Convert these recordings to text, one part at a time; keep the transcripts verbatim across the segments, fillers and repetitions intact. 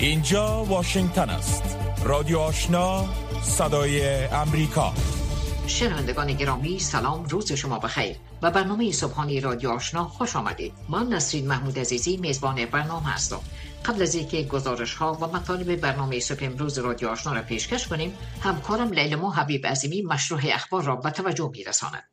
اینجا واشنگتن است. رادیو آشنا، صدای امریکا. شنوندگان گرامی، سلام، روز شما بخیر. و برنامه صبحانه رادیو آشنا خوش آمدید. من نسرین محمود عزیزی میزبان برنامه هستم. قبل از اینکه گزارش ها و مطالب برنامه صبح امروز رادیو آشنا را پیشکش کنیم، همکارم لیلا حبیب عظیمی مشروع اخبار را به توجه میرساند.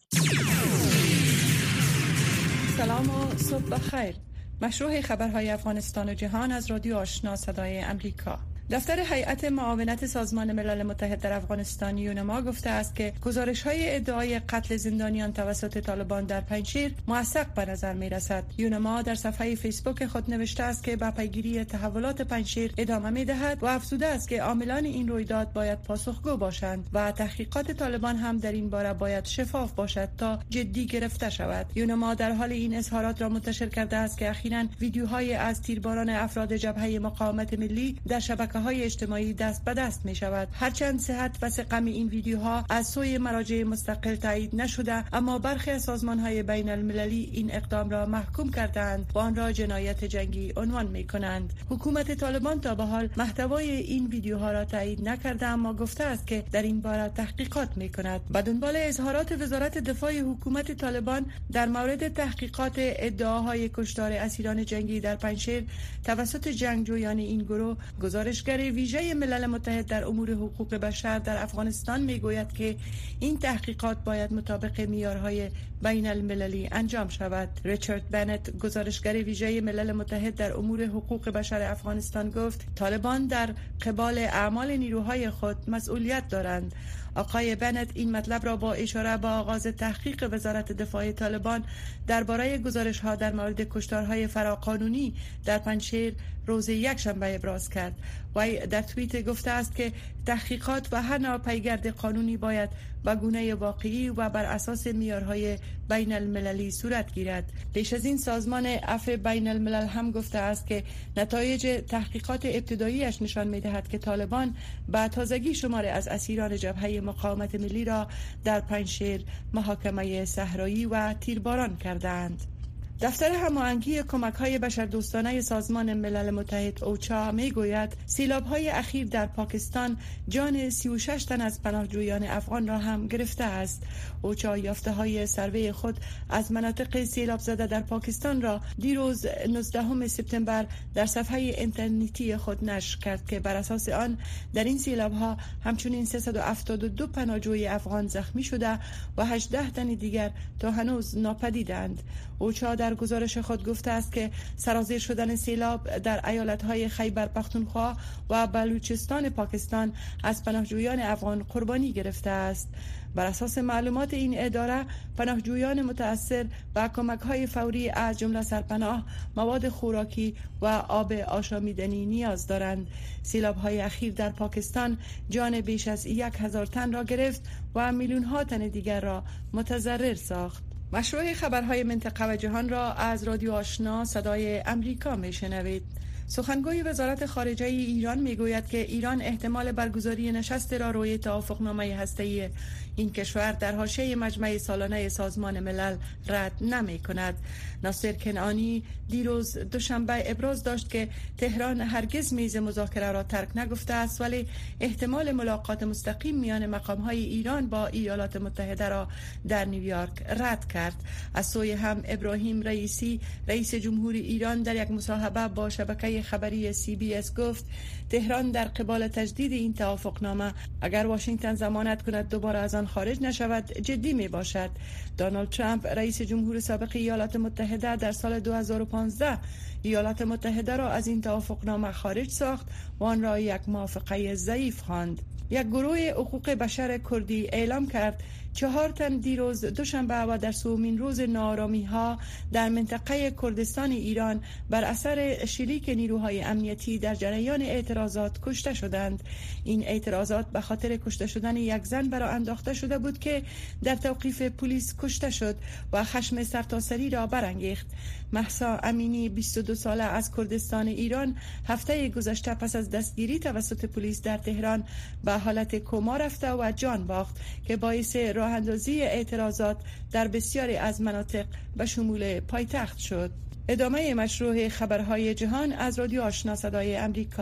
سلام و صبح بخیر. مشروع خبرهای افغانستان و جهان از رادیو آشنا صدای امریکا. دفتر هیئت معاونت سازمان ملل متحد در افغانستان یونما گفته است که گزارش‌های ادعای قتل زندانیان توسط طالبان در پنجشیر موثق به نظر می‌رسد. یونما در صفحه فیسبوک خود نوشته است که به پیگیری تحولات پنجشیر ادامه می‌دهد و افزوده است که عاملان این رویداد باید پاسخگو باشند و تحقیقات طالبان هم در این باره باید شفاف باشد تا جدی گرفته شود. یونما در حال این اظهارات را منتشر کرده است که اخیراً ویدیوهای از تیرباران افراد جبهه مقاومت ملی در شبکه های اجتماعی دست به دست می شود. هرچند صحت و سقم این ویدیوها از سوی مراجع مستقل تایید نشده، اما برخی از سازمان های بین المللی این اقدام را محکوم کردند و آن را جنایت جنگی عنوان می کنند. حکومت طالبان تا به حال محتوای این ویدیوها را تایید نکرده، اما گفته است که در این باره تحقیقات می کند. به دنبال اظهارات وزارت دفاع حکومت طالبان در مورد تحقیقات ادعاهای کشتار اسیران جنگی در پنجشیر توسط جنگجویان این گروه، گزارشگر ویژه ملل متحد در امور حقوق بشر در افغانستان میگوید که این تحقیقات باید مطابق معیارهای بین المللی انجام شود. ریچارد بنت، گزارشگر ویژه ملل متحد در امور حقوق بشر افغانستان، گفت طالبان در قبال اعمال نیروهای خود مسئولیت دارند. آقای بنت این مطلب را با اشاره به آغاز تحقیق وزارت دفاع طالبان درباره گزارش‌ها در مورد کشتارهای فراقانونی در پنجشیر روز یکشنبه ابراز کرد. وی در توییت گفته است که تحقیقات و هر نوع پیگرد قانونی باید به گونه واقعی و بر اساس معیارهای بین المللی صورت گیرد. پیش از این سازمان عفو بین الملل هم گفته است که نتایج تحقیقات ابتداییش نشان می‌دهد که طالبان به تازگی شماری از اسیران جبهه مقاومت ملی را در پنجشیر محاکمه صحرایی و تیرباران کردند. دفتر هماهنگی کمک‌های بشردوستانه سازمان ملل متحد اوچا میگوید سیلاب‌های اخیر در پاکستان جان سی و شش تن از پناهجویان افغان را هم گرفته است. اوچا یافته‌های سروی خود از مناطق سیلاب زده در پاکستان را دیروز نوزدهم سپتامبر در صفحه اینترنتی خود نشر کرد که بر اساس آن در این سیلاب‌ها همچنین سیصد و هفتاد و دو پناهجوی افغان زخمی شده و هجده تن دیگر تا هنوز ناپدیدند. اوچا در گزارش خود گفته است که سرازیر شدن سیلاب در ایالت‌های خیبر پختونخوا و بلوچستان پاکستان از پناهجویان افغان قربانی گرفته است. بر اساس معلومات این اداره، پناهجویان متأثر و کمک‌های فوری از جمله سرپناه، مواد خوراکی و آب آشامیدنی نیاز دارند. سیلاب‌های اخیر در پاکستان جان بیش از یک هزار تن را گرفت و میلیون‌ها تن دیگر را متضرر ساخت. مشروع خبرهای منطقه و جهان را از رادیو آشنا صدای امریکا میشنوید. سخنگوی وزارت خارجه ایران میگوید که ایران احتمال برگزاری نشست راهروی توافقنامه هسته‌ای این کشور در حاشیه مجمع سالانه سازمان ملل رد نمی کند. ناصر کنعانی دیروز دوشنبه ابراز داشت که تهران هرگز میز مذاکره را ترک نگفته است، ولی احتمال ملاقات مستقیم میان مقام‌های ایران با ایالات متحده را در نیویورک رد کرد. از سوی هم ابراهیم رئیسی، رئیس جمهوری ایران، در یک مصاحبه با شبکه خبری سی بی اس گفت تهران در قبال تجدید این توافقنامه اگر واشنگتن ضمانت کند دوباره از آن خارج نشود جدی می باشد. دونالد ترامپ، رئیس جمهور سابق ایالات متحده، در سال دو هزار و پانزده ایالات متحده را از این توافقنامه خارج ساخت و آن را یک موافقه ضعیف خواند. یک گروه حقوق بشر کردی اعلام کرد چهار تن دیروز دوشنبه و در سومین روز ناآرامی ها در منطقه کردستان ایران بر اثر شلیک نیروهای امنیتی در جریان اعتراضات کشته شدند. این اعتراضات به خاطر کشته شدن یک زن برآ انداخته شده بود که در توقیف پلیس کشته شد و خشم سرتاسری را برانگیخت. مهسا امینی، بیست و دو ساله، از کردستان ایران، هفته گذشته پس از دستگیری توسط پلیس در تهران به حالت کما رفته و جان باخت که باعث راه اندازی اعتراضات در بسیاری از مناطق به شمول پایتخت شد. ادامه مشروع خبرهای جهان از رادیو آشنا صدای امریکا.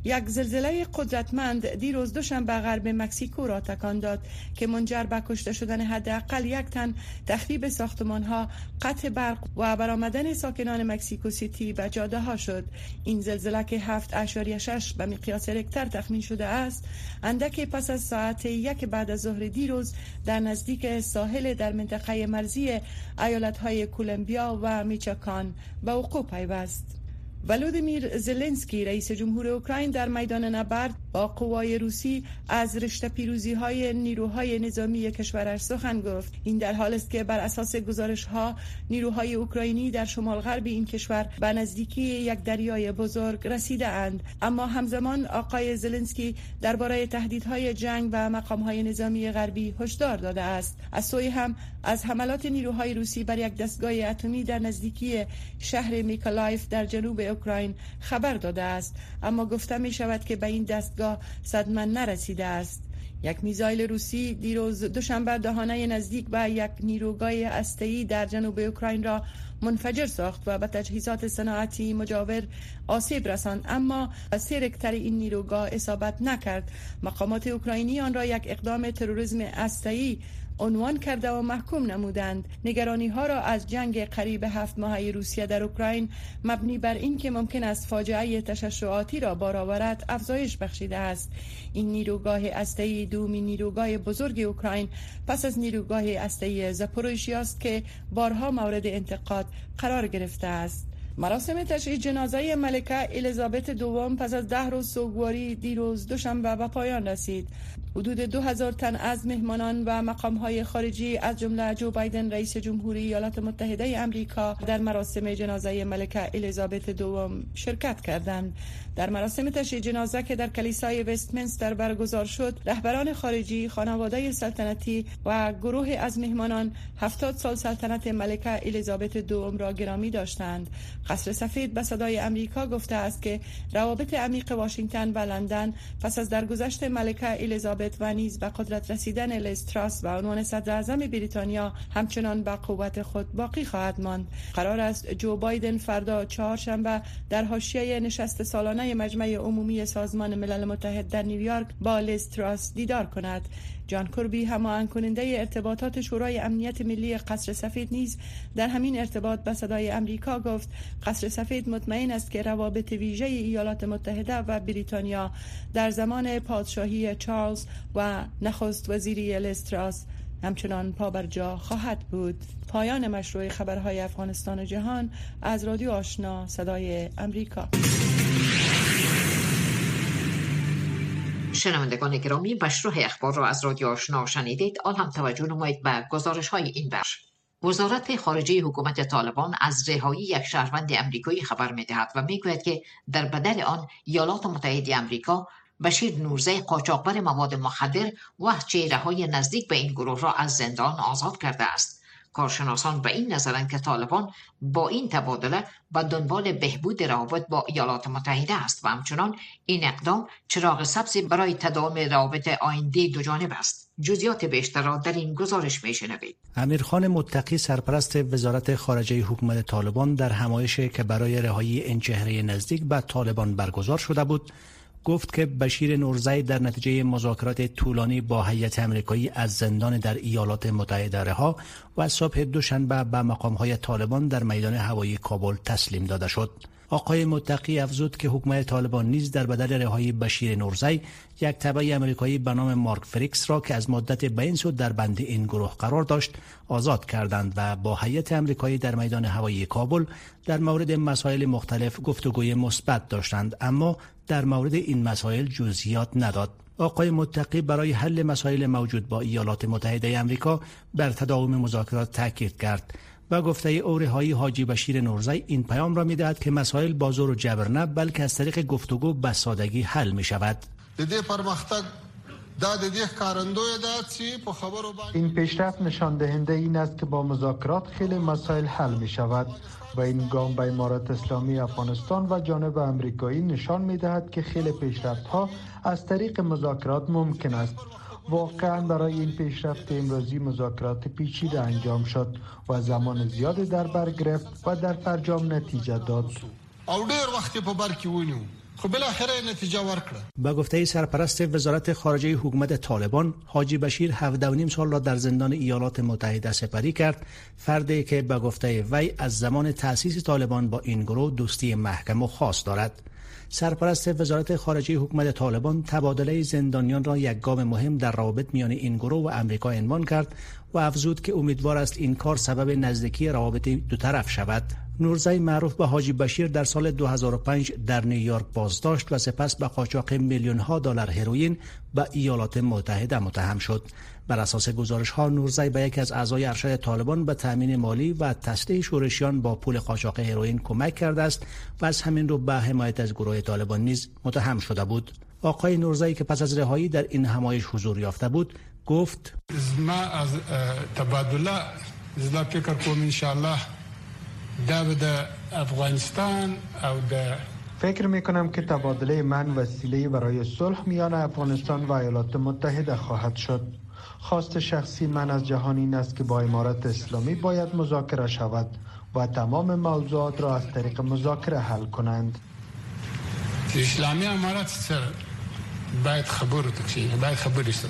یک زلزله قدرتمند دیروز دوشنبه غرب مکزیکو را تکان داد که منجر به کشته شدن حداقل یک تن، تخریب ساختمان‌ها، قطع برق و برآمدن ساکنان مکزیکو سیتی به جاده ها شد. این زلزله که هفت اشاریه شش به مقیاس ریکتر تخمین شده است، اندک پس از ساعت یک بعد از ظهر دیروز در نزدیک ساحل در منطقه مرزی ایالت‌های کولومبیا و میچوکان به وقوع پیوست. ولودیمیر زلنسکی رئیس جمهور اوکراین در میدان نبرد با قوای روسی از رشته پیروزی‌های نیروهای نظامی کشورش سخن گفت. این در حالی است که بر اساس گزارش‌ها نیروهای اوکراینی در شمال غرب این کشور به نزدیکی یک دریای بزرگ رسیده اند. اما همزمان آقای زلنسکی درباره تهدیدهای جنگ و مقام‌های نظامی غربی هشدار داده است. از سوی هم از حملات نیروهای روسی بر یک دستگاه اتمی در نزدیکی شهر میکولایف در جنوب اوکراین خبر داده است، اما گفته می شود که به این دستگاه صدمه نرسیده است. یک میزایل روسی دیروز دوشنبه دهانه نزدیک به یک نیروگاه هسته‌ای در جنوب اوکراین را منفجر ساخت و به تجهیزات صنعتی مجاور آسیب رساند، اما سه رکتر این نیروگاه اصابت نکرد. مقامات اوکراینی آن را یک اقدام تروریسم هسته‌ای عنوان کرده و محکوم نمودند. نگرانی ها را از جنگ قریب هفت ماهه روسیه در اوکراین مبنی بر این که ممکن است فاجعه تشعشعاتی را بار آورد افزایش بخشیده است. این نیروگاه هسته‌ای دومین نیروگاه بزرگ اوکراین پس از نیروگاه هسته‌ای زاپوروژیا است که بارها مورد انتقاد قرار گرفته است. مراسم تشییع جنازه ملکه الیزابت دوم پس از ده روز سوگواری دیروز دوشنبه به پایان رسید. حدود دو هزار تن از مهمانان و مقام‌های خارجی از جمله جو بایدن رئیس جمهوری ایالات متحده آمریکا در مراسم جنازه ملکه الیزابت دوم شرکت کردند. در مراسم تشییع جنازه که در کلیسای وستمینستر برگزار شد، رهبران خارجی، خانواده سلطنتی و گروه از مهمانان هفتاد سال سلطنت ملکه الیزابت دوم را گرامی داشتند. قصر سفید به صدای آمریکا گفته است که روابط عمیق واشنگتن و لندن پس از درگذشت ملکه الیزابت و نیز به قدرت رسیدن لیز تراس و عنوان صدر اعظم بریتانیا همچنان به قوت خود باقی خواهد ماند. قرار است جو بایدن فردا چهارشنبه در حاشیه نشست سالانه مجمع عمومی سازمان ملل متحد در نیویورک با لیز تراس دیدار کند. جان کربی هماهنگ کننده ارتباطات شورای امنیت ملی قصر سفید نیز در همین ارتباط به صدای آمریکا گفت قصر سفید مطمئن است که روابط ویژه ایالات متحده و بریتانیا در زمان پادشاهی چارلز و نخست وزیری لیز تراس همچنان پابرجا خواهد بود. پایان مشروع خبرهای افغانستان و جهان از رادیو آشنا صدای آمریکا. شنوندگان گرامی، مشروع اخبار را از رادیو آشنا شنیدید. آن هم توجه نمایید به گزارش های این بخش. وزارت خارجه حکومت طالبان از رهایی یک شهروند امریکایی خبر می‌دهد و میگوید که در بدل آن ایالات متحده آمریکا بشیر نورزی قاچاقبر مواد مخدر و چهره‌های نزدیک به این گروه را از زندان آزاد کرده است. کارشناسان به این نظرند که طالبان با این تبادله به دنبال بهبود روابط با ایالات متحده است و همچنان این اقدام چراغ سبزی برای تداوم روابط آینده دو جانب است. جزئیات بیشتر را در این گزارش میشنوید. امیرخان متقی سرپرست وزارت خارجه حکومت طالبان در همایشی که برای رهایی این چهره نزدیک به طالبان برگزار شده بود گفت که بشیر نورزی در نتیجه مذاکرات طولانی با هیئت آمریکایی از زندان در ایالات متحده رها و صبح دوشنبه به مقام‌های طالبان در میدان هوایی کابل تسلیم داده شد. آقای متقی افزود که حکومت طالبان نیز در بدل رهایی بشیر نورزی یک تبع آمریکایی به نام مارک فریکس را که از مدت به این سو در بند این گروه قرار داشت آزاد کردند و با هیئت آمریکایی در میدان هوایی کابل در مورد مسائل مختلف گفتگوی مثبت داشتند، اما در مورد این مسائل جزئیات نداد. آقای متقی برای حل مسائل موجود با ایالات متحده آمریکا بر تداوم مذاکرات تاکید کرد و گفته او رهایی حاجی بشیر نورزی این پیام را می‌دهد که مسائل با زور و جبر نه بلکه از طریق گفتگو به سادگی حل می‌شود. این پیشرفت نشان دهنده این است که با مذاکرات خیلی مسائل حل می‌شود و این گام به امارات اسلامی افغانستان و جانب امریکایی نشان می‌دهد که خیلی پیشرفت‌ها از طریق مذاکرات ممکن است. واقعا برای این پیشرفت امروزی مذاکرات پیچیده انجام شد و زمان زیاد در بر گرفت و در فرجام نتیجه داد. او ډیر وخت په بر کې ونیو خب بالاخره نتیجه ورکړه. با گفته سرپرست وزارت خارجه حکومت طالبان، حاجی بشیر هفده و نیم سال را در زندان ایالات متحده سپری کرد، فردی که با گفته وی از زمان تأسیس طالبان با این گروه دوستی محکم و خاص دارد. سرپرست وزارت خارجه حکومت طالبان تبادله زندانیان را یک گام مهم در روابط میان این گروه و امریکا عنوان کرد و افزود که امیدوار است این کار سبب نزدیکی روابط دو طرف شود. نورزی معروف به حاجی بشیر در سال دو هزار و پنج در نیویورک بازداشت و سپس به قاچاق میلیون ها دلار هروئین به ایالات متحده متهم شد. بر اساس گزارش ها نورزی به یکی از اعضای ارشد طالبان به تامین مالی و تسلیح شورشیان با پول قاچاق هروئین کمک کرده است و از همین رو به حمایت از گروه طالبان نیز متهم شده بود. آقای نورزی که پس از رهایی در این همایش حضور یافته بود گفت: ما از تبادله زلا فکر کوم ان شاء الله د افغانستان او د فکر می کنم که تبادله من وسیله برای صلح میان افغانستان و ایالات متحده خواهد شد. خواست شخصی من از جهان این است که با امارت اسلامی باید مذاکره شود و تمام موضوعات را از طریق مذاکره حل کنند. اسلامی امارت سره باید خبر تکشین باید خبری سره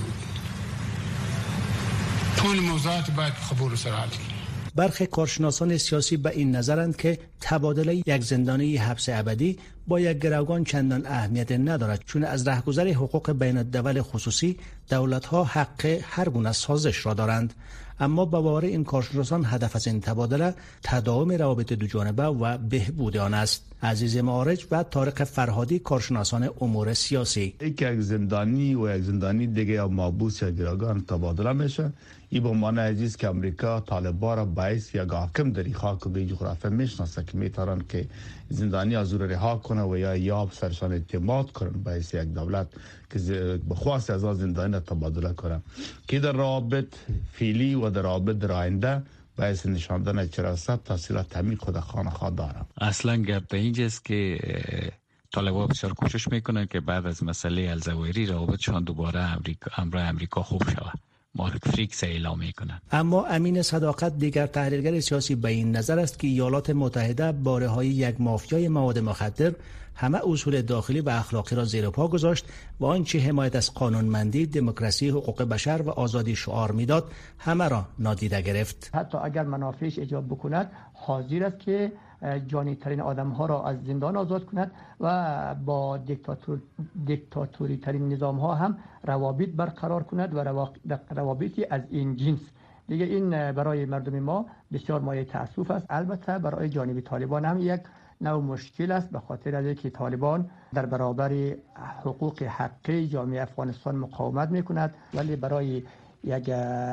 طول موضوعات باید خبر سره حل کنند. برخی کارشناسان سیاسی به این نظرند که تبادله یک زندانی حبس ابدی با یک گروگان چندان اهمیت ندارد، چون از رهگذر حقوق بین الدول خصوصی دولت‌ها حق هر گونه سازش را دارند. اما با باور این کارشناسان هدف از این تبادله تداوم روابط دو جانبه و بهبود آن است. عزیز معارج و طارق فرهادی، کارشناسان امور سیاسی: یک زندانی و یک زندانی دیگه یا محبوس یا گروگان تبادله میشه، این به معنی است که امریکا طالبان را باعث یک حاکم در خاک و به جغرافیا میشناسه که میتونن که زندانی از او رها کنه و یا یا سرشان اعتماد کنن باعث یک دولت که بخواست از زندانی تبادله کنه که در روابط فعلی و در روابط در آینده باعث نشان دادن چرا تحصیلات عمیق خود خانه دارم. اصلا گپ به اینجاست که طالبان بسیار کوشش میکنن که بعد از مسئله الزوایری روابطشان دوباره امریکا امر امریکا خوب شود. مارک فریکس اعلام میکنند. اما امین صداقت، دیگر تحلیلگر سیاسی، به این نظر است که ایالات متحده با رهایی یک مافیای مواد مخدر همه اصول داخلی و اخلاقی را زیر پا گذاشت و آنچه حمایت از قانونمندی، دموکراسی، حقوق بشر و آزادی شعار میداد همه را نادیده گرفت. حتی اگر منافعش ایجاب بکند حاضر است که جانی ترین آدم ها را از زندان آزاد کند و با دیکتاتور دیکتاتوری ترین نظام ها هم روابط برقرار کند و روابطی از این جنس. دیگه این برای مردم ما بسیار مایه تأسف است. البته برای جانب طالبان هم یک نوع مشکل است، به خاطر از اینکه طالبان در برابر حقوق حقی جامعه افغانستان مقاومت میکند، ولی برای یک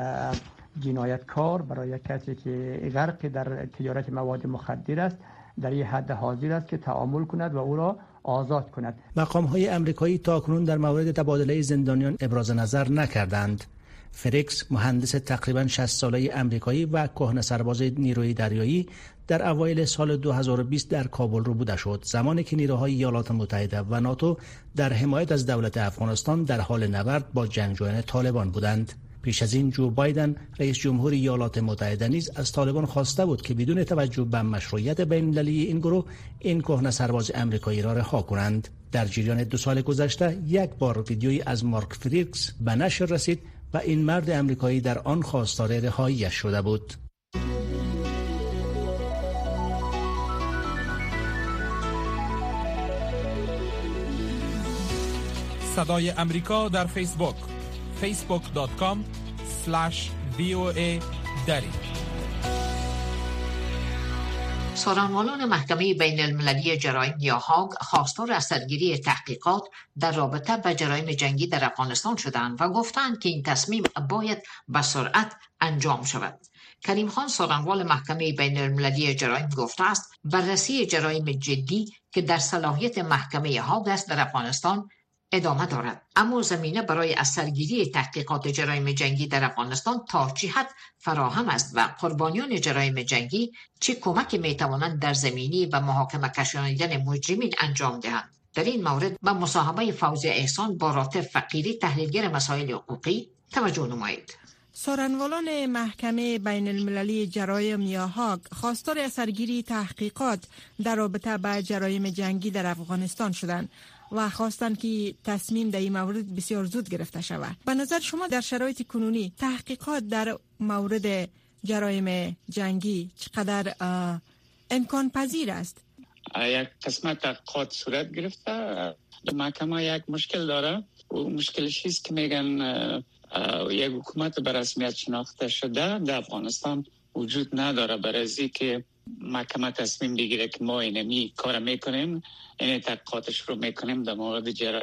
جنایتکار، برای یک کسی که غرق در تجارت مواد مخدر است، در این حد حاضر است که تعامل کند و او را آزاد کند. مقام‌های آمریکایی تاکنون در مورد تبادله زندانیان ابراز نظر نکردند. فریکس، مهندس تقریباً شصت ساله آمریکایی و کهنه سرباز نیروی دریایی، در اوایل سال دو هزار و بیست در کابل رو بوده شد، زمانی که نیروهای ایالات متحده و ناتو در حمایت از دولت افغانستان در حال نبرد با جنگجویان طالبان بودند. پیش از این جو بایدن، رئیس جمهور ایالات متحده، نیز از طالبان خواسته بود که بدون توجه به مشروعیت بین‌المللی این گروه این کهنه سرباز آمریکایی را رها کنند. در جریان دو سال گذشته یک بار ویدیویی از مارک فریکس به نشر رسید و این مرد آمریکایی در آن خواستار رهایی‌اش شده بود. صدای امریکا در فیسبوک فیسبوک دات کام اسلش وی او ای دری. سازمانان محکمه بین المللی جرایم یا هاگ خواستار از سرگیری تحقیقات در رابطه با جرایم جنگی در افغانستان شدند و گفتند که این تصمیم باید به سرعت انجام شود. کریم خان، سازمان محکمه بین المللی جرایم، گفته است بررسی جرایم جدی که در صلاحیت محکمه هاگ است در افغانستان ادامه دارد، اما زمینه برای از سرگیری تحقیقات جرایم جنگی در افغانستان تا چه حد فراهم است و قربانیان جرایم جنگی چه کمکی میتوانند در زمینی و محاکمه کشانیدن مجرمین انجام دهند. در این مورد به مصاحبه فوزی احسان با راتب فقیری، تحلیلگر مسائل حقوقی، توجه نمایید. سارنوالان محکمه بین المللی جرایم یا هاگ خواستار سرگیری تحقیقات در رابطه با جرایم جنگی در افغانستان شدند و خواستند که تصمیم در این مورد بسیار زود گرفته شود. به نظر شما در شرایط کنونی تحقیقات در مورد جرایم جنگی چقدر امکان پذیر است؟ یک قسمت تحقیقات صورت گرفته. محکمه یک مشکل داره و مشکلش است که میگن یک حکومت به رسمیت شناخته شده در افغانستان وجود نداره، برای از که محکمه تصمیم بگیره که ما اینمی کار میکنیم، این تحقیقاتش رو میکنیم در مورد جر...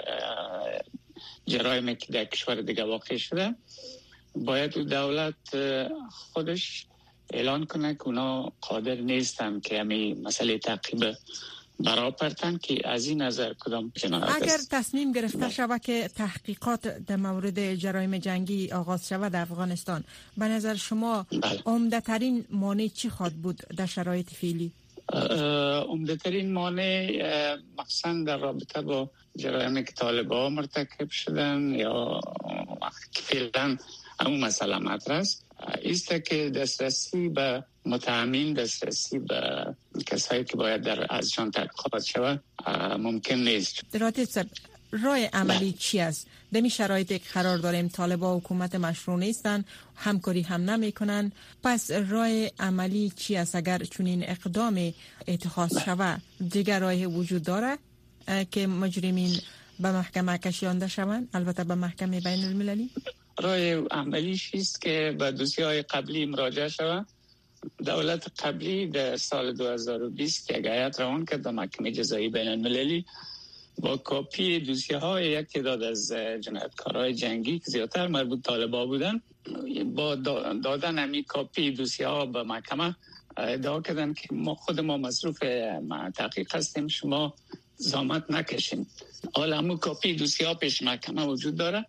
جرایمی که در کشور دیگه واقع شده، باید دولت خودش اعلان کنه که اونا قادر نیستن که همین مسئله تعقیب برای پرتن که از این نظر کدام جنایت است. اگر تصمیم گرفته شود که تحقیقات در مورد جرایم جنگی آغاز شود در افغانستان، به نظر شما عمده ترین مانع چی خواهد بود در شرایط فعلی؟ عمده ترین مانع مخصوصا در رابطه با جرایمی که طالبان مرتکب شدن یا فعلا همون مسئله مطرح است، است که دسترسی به متهمین، دسترسی به کسایی که باید در ازشان تحقیقات شود ممکن نیست. درات صاحب، راه عملی چی است؟ در این شرایطی که قرار داریم طالبان حکومت مشروع نیستن، همکاری هم نمی کنن، پس راه عملی چی است اگر چنین اقدام اتخاذ شود؟ دیگر راه وجود داره که مجرمین به محکمه کشانده شوند، البته به محکمه بین المللی؟ راه عملیش است که به دوسیه‌های قبلی مراجعه شود. دولت قبلی در سال دو هزار و بیست یک هیئت روان کرد به محکمه جزایی بین المللی با کاپی دوسیه‌های یک تعداد از جنایتکارهای جنگی که زیادتر مربوط طالبان بودن، با دادن همین کاپی دوسیه‌ها به محکمه ادعا کردن که ما خود ما مصروف تحقیق هستیم، شما زحمت نکشین. حالا همون کاپی دوسیه‌ها پیش محکمه وجود داره.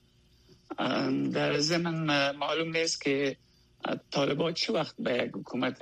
در ضمن معلوم نیست که طالبان چه وقت به یک حکومت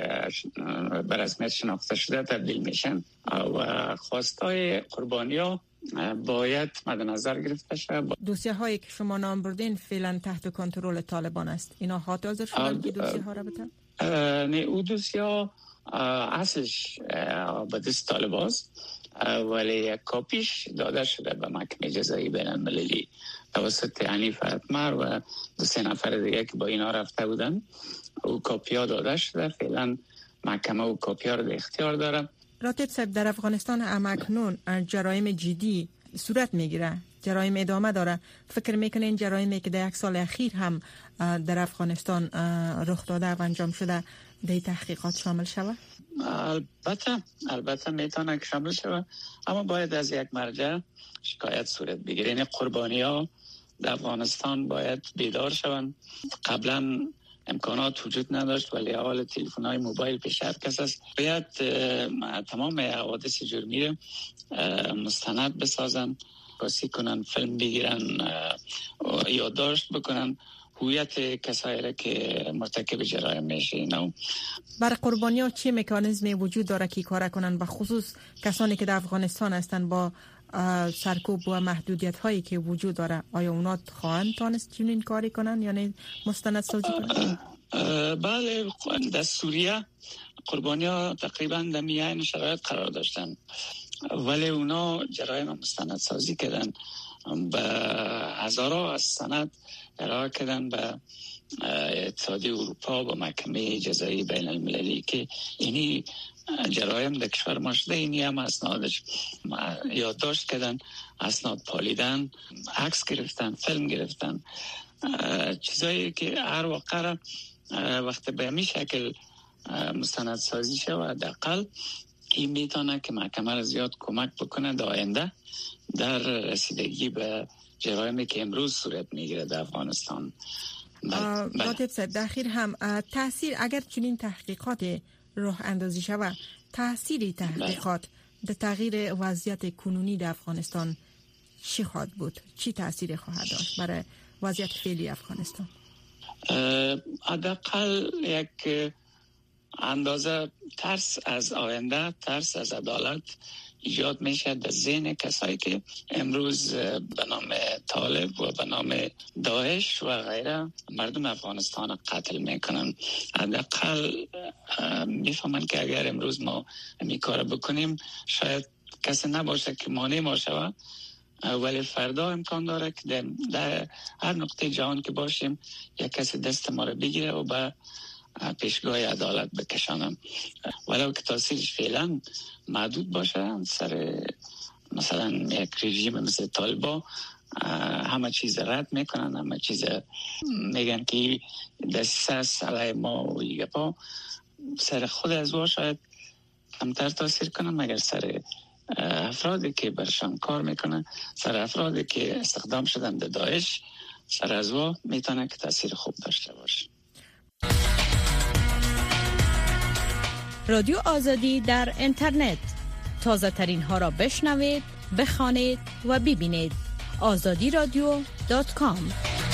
به رسمیت شناخته شده تبدیل میشن و خواستای قربانی‌ها باید مد نظر گرفته شود. دوسیه هایی که شما نام بردین فعلا تحت کنترل طالبان است. اینا حاضر شدن که دوسیه ها را بتن؟ نه، او دوسیه ها اصلش به دست طالبان است، ولی یک کاپیش داده شده به محکمه جزایی بین المللی توسط حنیف اتمر و دو سه نفر دیگه که با اینا رفته بودن. او کاپیا داده شده، فعلا محکمه او کاپیا رو در اختیار داره. راتب صاحب، در افغانستان همکنون جرایم جدی صورت میگیره، جرایم ادامه داره. فکر میکنه این جرایمی که در یک سال اخیر هم در افغانستان رخ داده و انجام شده در تحقیقات شامل شود؟ البته البته میتونه که شامل شود، اما باید از یک مرجع شکایت صورت بگیره. یعنی قربانی ها در افغانستان باید بیدار شوند. قبلا امکانات وجود نداشت، ولی حال تلفن های موبایل پیش هر کس است. باید تمام حوادث جرمی رو مستند بسازن، بازی کنن، فیلم بگیرن، یادداشت بکنن هویت کسایی را که مرتکب جرایم میشه. اینا برای قربانی ها چه مکانیزمی وجود داره که کار کنن، به خصوص کسانی که در افغانستان هستن با سرکوب و محدودیت هایی که وجود داره؟ آیا اونا خواهند تانست چنین کاری کنن یا نه مستند سازی کنن؟ بله، در سوریه قربانی ها تقریبا در میان شرایط قرار داشتن، ولی اونا جرایم مستند سازی کردن، به هزارها از سند ارائه کردن به اتحادیه اروپا و محکمه جزایی بین المللی که اینی جرایم در کشور ما شده. اینی هم اسنادش یادداشت کردن، اسناد پالیدن، عکس گرفتن، فیلم گرفتن، چیزایی که هر واقع وقت به همین شکل مستند سازی شود حداقل این میتونه که محکمه را زیاد کمک بکنه در آینده در رسیدگی به جرایمی که امروز صورت میگیره در افغانستان. راتب صاحب، در اخیر هم تاثیر اگر چنین تحقیقات راه اندازی شود، تاثیر تحقیقات در تغییر وضعیت کنونی در افغانستان چی خواهد بود؟ چی تاثیر خواهد داشت برای وضعیت فعلی افغانستان؟ حداقل یک اندازه ترس از آینده، ترس از عدالت ایجاد میشه در ذهن کسایی که امروز به نام طالب و به نام داعش و غیره مردم افغانستان قتل میکنن. حداقل میفهمن که اگر امروز ما این کار بکنیم شاید کسی نباشه که مانع ما شود، ولی فردا امکان داره که در هر نقطه جهان که باشیم یک کسی دست ما رو بگیره و به پیشگاه عدالت بکشانم، ولو که تاثیرش فعلا محدود باشه. سر مثلا یک رژیم مثل طالبا همه چیز رد میکنن، همه چیز میگن که دسترس علیه ما و یگپا. سر خود از وا شاید کمتر تاثیر کنن، مگر سر افرادی که برشان کار میکنن، سر افرادی که استخدام شدن در داعش، سر از وا میتونه که تاثیر خوب داشته باشه. رادیو آزادی در اینترنت، تازه ترین ها را بشنوید، بخوانید و ببینید. آزادی رادیو دات کام.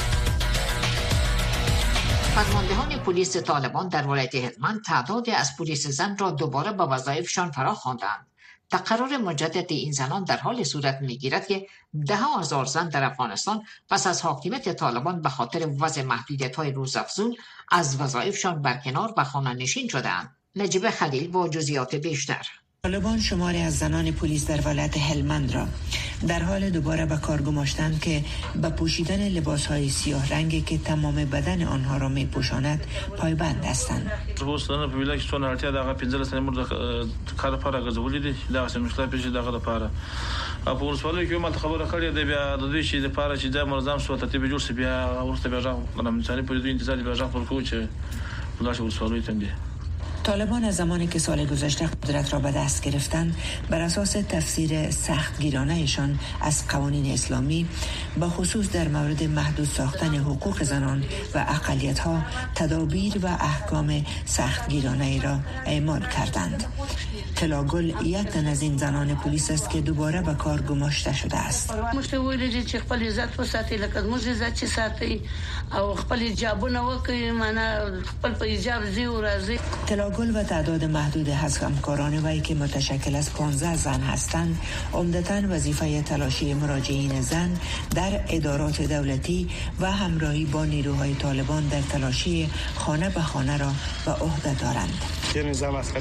فرماندهان پلیس طالبان در ولایت هلمند تعدادی از پلیس زن را دوباره به وظایفشان فراخواندند. تقرر مجدد این زنان در حال صورت میگیرد که ده هزار زن در افغانستان پس از حاکمیت طالبان به خاطر وضع محدودیت‌های روزافزون از وظایفشان برکنار و خانه نشین شدند. نجیب خلیل با جزئیات بیشتر. طالبان شماری از زنان پلیس در ولایت هلمند را در حال دوباره به کار گماشتند که به پوشیدن لباس‌های سیاه رنگی که تمام بدن آنها را می‌پوشاند پایبند هستند. روستانه په ویلا کې څونه اړتیا دغه پنځه سنې مر د کار لپاره غوښولې دي، دا څه مشکل پیښ دغه لپاره په ولسوالۍ کې ماته خبره کړې ده بیا د دوی چې د لپاره چې د منظم شو ترتیب جوړ شي بیا ورته بیا ځم منم مثالي په دې انتظار بیا ځم پر کوچ ولاشي ولسوالۍ تندې. طالبان از زمانی که سال گذشته قدرت را به دست گرفتند بر اساس تفسیر سختگیرانه‌شان از قوانین اسلامی با خصوص در مورد محدود ساختن حقوق زنان و اقلیت‌ها تدابیر و احکام سختگیرانه را اعمال کردند. طلاگل یک تن از این زنان پلیس است که دوباره به کار گماشته شده است. مشتویل چې خپل عزت وساتي لکه موږ عزت چې ساتي او خپل حجابونه وکړي معنا خپل په حجاب زی او راځي. طلاگل و تعداد محدود از همکاران وی که متشکل از پانزده زن هستند عمدتاً وظیفه تلاشی مراجعین زن در ادارات دولتی و همراهی با نیروهای طالبان در تلاشی خانه به خانه را به عهده دارند. یه نظام است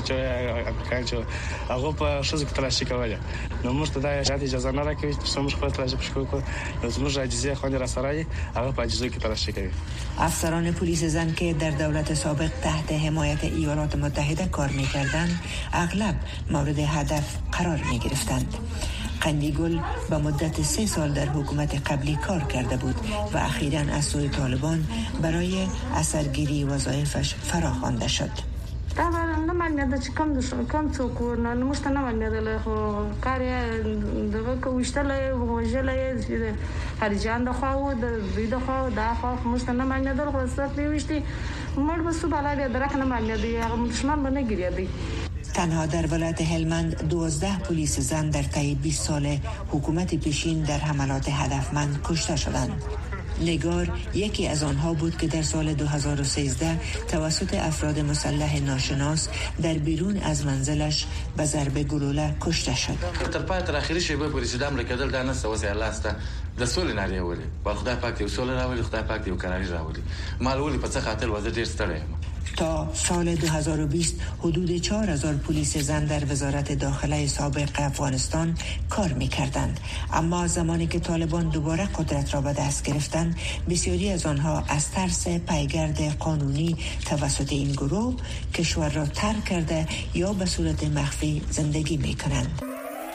که هغه په شذ کې تلاشي کوله نو موږ ته دا اجازه نه راکوي چې موږ خپل تلاشي پښکو کو نو موږ اجازه خو نه راسرای هغه په اجازه کې تلاشي کوي. افسران پلیس زن که در دولت سابق تحت حمایت ایالات متحده کار می‌کردند اغلب مورد هدف قرار می‌گرفتند. قندیگل به مدت سه سال در حکومت قبلی کار کرده بود و اخیراً از سوی طالبان برای اثرگیری وظایفش فراخوانده شد. دا نه معنی چې کم د کم څوک نه مشته نه معنی د کار دغه کوشتله وژلې هرجان د خواو د دوی د خواو دا خو مشته نه معنی د خلاصات نیوشتي مړ بسو بالا درک نه معنی دی هغه دشمن باندې ګریدي. تنها در ولایت هلمند دوازده پلیس زن در طی بیست سال حکومت پیشین در حملات هدفمند کشته شدند. نگار یکی از آنها بود که در سال دو هزار و سیزده توسط افراد مسلح ناشناس در بیرون از منزلش به ضرب گلوله کشته شد. تر پای تر اخیری شیبه پورې چې دام رکدل دا نه سوسه الله است د سولې ناری ولې بل خدای پاک دې سولې راولي خدای پاک دې وکړي راولي مال ولې په څه خاطر وزه ډیر ستړی. تا سال دو هزار و بیست حدود چهار هزار پلیس زن در وزارت داخله سابق افغانستان کار می‌کردند، اما زمانی که طالبان دوباره قدرت را به دست گرفتند بسیاری از آنها از ترس پیگرد قانونی توسط این گروه کشور را ترک کرده یا به صورت مخفی زندگی می‌کنند.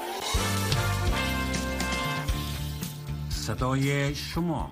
صدای شما،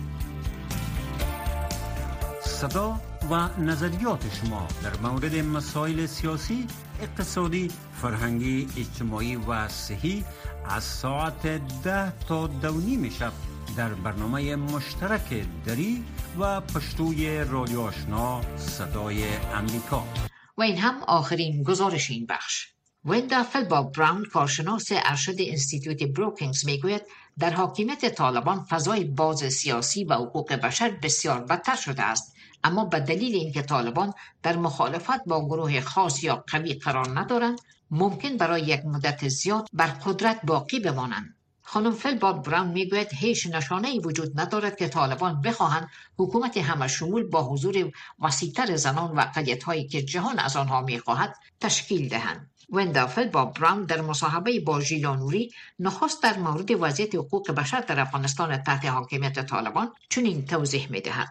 صدا و نظریات شما در مورد مسائل سیاسی، اقتصادی، فرهنگی، اجتماعی و صحی از ساعت ده تا دو نیم شب در برنامه مشترک دری و پشتوی رادیو آشنا صدای امریکا. و این هم آخرین گزارش این بخش. وندا فلبا براون کارشناس ارشد انستیتوت بروکینگز میگوید در حاکمیت طالبان فضای باز سیاسی و حقوق بشر بسیار بدتر شده است. اما به دلیل اینکه طالبان در مخالفت با گروه خاص یا قوی قرار ندارند، ممکن برای یک مدت زیاد بر قدرت باقی بمانند. خانم فلباد براون میگوید هیچ نشانه‌ای وجود ندارد که طالبان بخواهند حکومت همه شمول با حضور وسیع‌تر زنان و اقلیت‌هایی که جهان از آنها می‌خواهد تشکیل دهند. وندا فلباد براون در مصاحبه با ژیلا نوری نخست در مورد وضعیت حقوق بشر در افغانستان تحت حاکمیت طالبان چنین توضیح می‌دهد.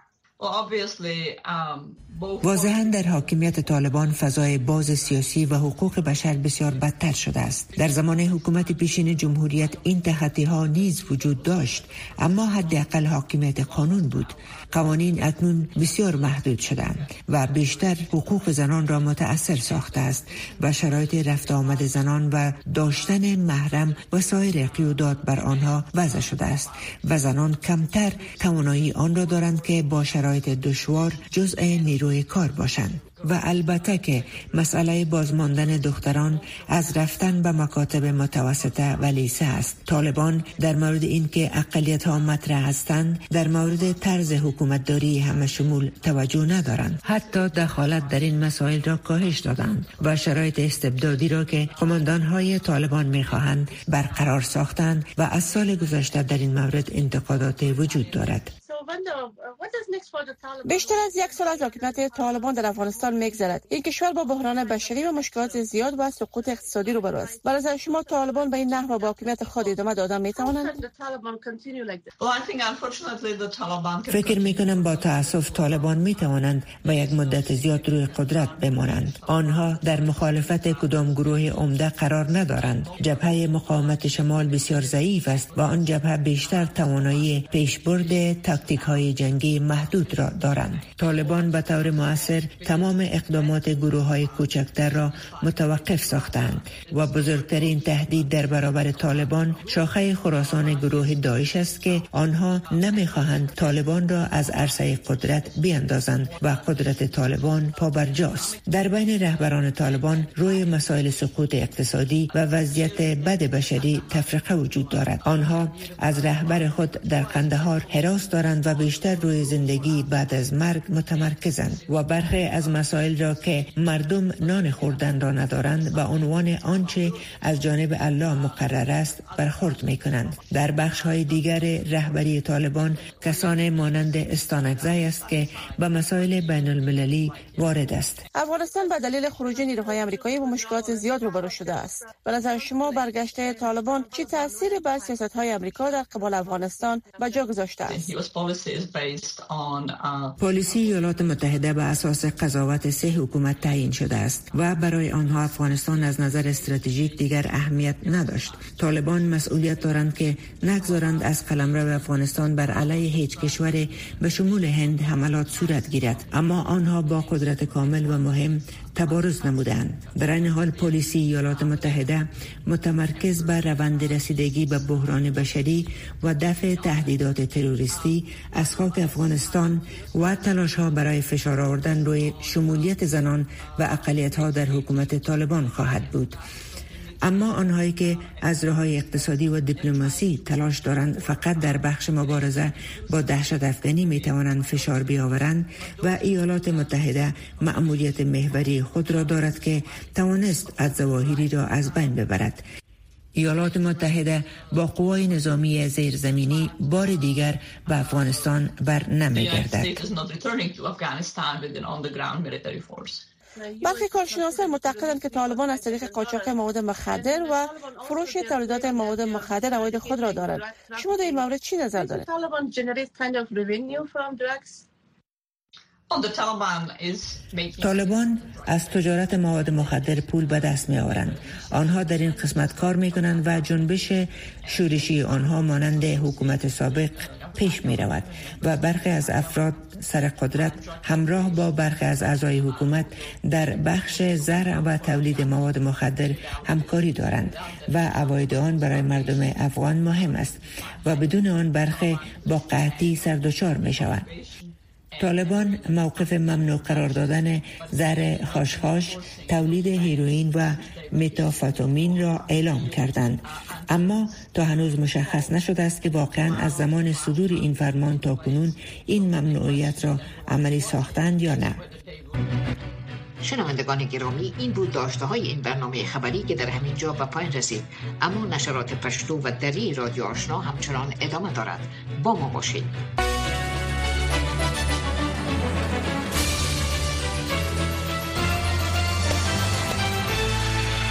واضحاً در حاکمیت طالبان فضای باز سیاسی و حقوق بشر بسیار بدتر شده است. در زمان حکومت پیشین جمهوریت این تخطی‌ها نیز وجود داشت، اما حداقل حاکمیت قانون بود. قوانین اکنون بسیار محدود شدند و بیشتر حقوق زنان را متأثر ساخته است و شرایط رفت آمد زنان و داشتن محرم و سایر قیودات بر آنها وضع شده است و زنان کمتر توانایی آن را دارند که با شرایط دشوار جزء نیروی کار باشند. و البته که مسئله بازماندن دختران از رفتن به مکاتب متوسطه و لیسه است. طالبان در مورد این که اقلیت ها مطرح هستند در مورد طرز حکومتداری همه شمول توجه ندارند. حتی دخالت در این مسائل را کاهش دادند و شرایط استبدادی را که قماندان های طالبان میخواهند برقرار ساختند و از سال گذشته در این مورد انتقادات وجود دارد. بیشتر از یک سال از حکومت طالبان در افغانستان میگذرد. این کشور با بحران بشری و مشکلات زیاد و سقوط اقتصادی روبرو است. برای از شما طالبان به این نحو با حکومت خود ادامه دادن میتوانند؟ فکر میکنم با تأسف طالبان میتوانند و یک مدت زیاد روی قدرت بمانند. آنها در مخالفت کدام گروه عمده قرار ندارند. جبهه مقاومت شمال بسیار ضعیف است و آن جبهه بیشتر توانایی پیشبرد تاکتیک های جنگی محدود را دارند. طالبان به طور مؤثر تمام اقدامات گروه های کوچکتر را متوقف ساختند و بزرگترین تهدید در برابر طالبان شاخه خراسان گروه داعش است که آنها نمیخواهند طالبان را از عرصه قدرت بیاندازند و قدرت طالبان پابرجاست. در بین رهبران طالبان روی مسائل سقوط اقتصادی و وضعیت بد بشری تفرقه وجود دارد. آنها از رهبر خود در قندهار حراس دارند و بیشتر روی زندگی بعد از مرگ متمرکزند و برخی از مسائل را که مردم نان خوردن را ندارند به عنوان آنچه از جانب الله مقرر است برخورد میکنند. در بخش های دیگر رهبری طالبان کسان مانند استانکزی است که به مسائل بین المللی وارد است. افغانستان به دلیل خروج نیروهای آمریکایی با مشکلات زیاد روبرو شده است. به نظر شما برگشت طالبان چه تأثیری بر سیاست‌های آمریکا در قبال افغانستان به جا گذاشته است؟ پالیسی ایالات متحده بر اساس قضاوت سه حکومت تعیین شده است و برای آنها افغانستان از نظر استراتژیک دیگر اهمیت نداشت. طالبان مسئولیت دارند که نگذارند از قلمرو افغانستان بر علیه هیچ کشور به شمول هند حملات صورت گیرد، اما آنها با قدرت کامل و مهم تبارز نمودند. در این حال پالیسی ایالات متحده متمرکز بر روند رسیدگی به بحران بشری و دفع تهدیدات تروریستی از خاک افغانستان و تلاش‌ها برای فشار آوردن روی شمولیت زنان و اقلیت‌ها در حکومت طالبان خواهد بود. اما آنهایی که از راه‌های اقتصادی و دیپلماسی تلاش دارند فقط در بخش مبارزه با دهشت افغانی میتوانند فشار بیاورند و ایالات متحده مأموریت محوری خود را دارد که توانست از ظواهری را از بین ببرد. ایالات متحده با قوای نظامی زیرزمینی بار دیگر به افغانستان بر نمیگردد. برخی کارشناسان معتقدند که طالبان از طریق قاچاق مواد مخدر و فروش تولیدات مواد مخدر عواید خود را دارند. شما در این مورد چی نظر دارید؟ طالبان از تجارت مواد مخدر پول به دست می آورند. آنها در این قسمت کار می کنند و جنبش شورشی آنها مانند حکومت سابق پیش می رود و برخی از افراد سر قدرت همراه با برخی از اعضای حکومت در بخش زرع و تولید مواد مخدر همکاری دارند و عواید آن برای مردم افغان مهم است و بدون آن برخی با قحطی سردچار می شوند. طالبان موقف ممنوع قرار دادن زر خاشخاش، تولید هیروئین و متافتامین را اعلام کردند، اما تا هنوز مشخص نشده است که واقعا از زمان صدور این فرمان تا کنون این ممنوعیت را عملی ساختند یا نه. شنوندگان گرامی، این بود داشته های این برنامه خبری که در همین جا به پایان رسید، اما نشرات پشتو و دری رادیو آشنا همچنان ادامه دارد. با ما باشید.